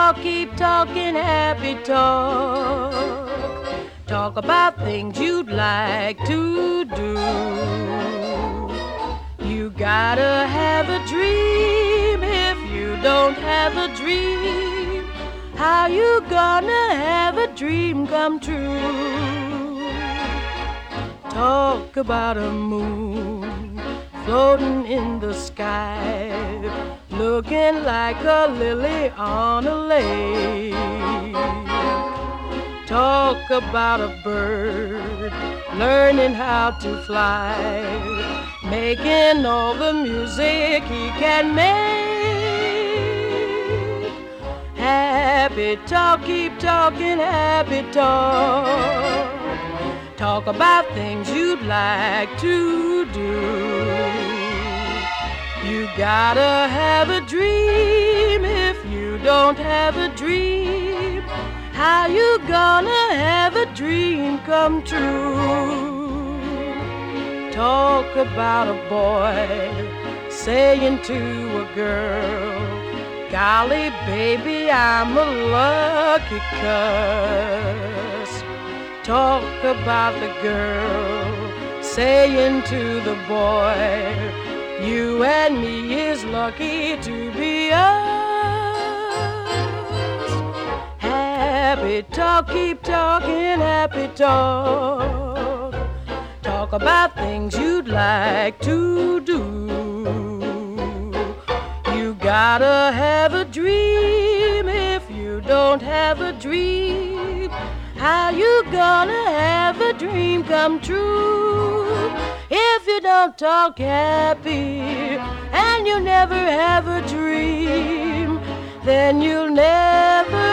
talk, keep talking happy talk. Talk about things you'd like to do. You gotta have a dream. If you don't have a dream, how you gonna have a dream come true? Talk about a moon floating in the sky, looking like a lily on a lake. Talk about a bird learning how to fly, making all the music he can make. Happy talk, keep talking happy talk. Talk about things you'd like to do. You gotta have a dream. If you don't have a dream, how you gonna have a dream come true? Talk about a boy saying to a girl, golly, baby, I'm a lucky cuss. Talk about the girl saying to the boy, you and me is lucky to be us. Happy talk, keep talking happy talk. Talk about things you'd like to do. You gotta have a dream. If you don't have a dream, how you gonna have a dream come true? If you don't talk happy and you never have a dream, then you'll never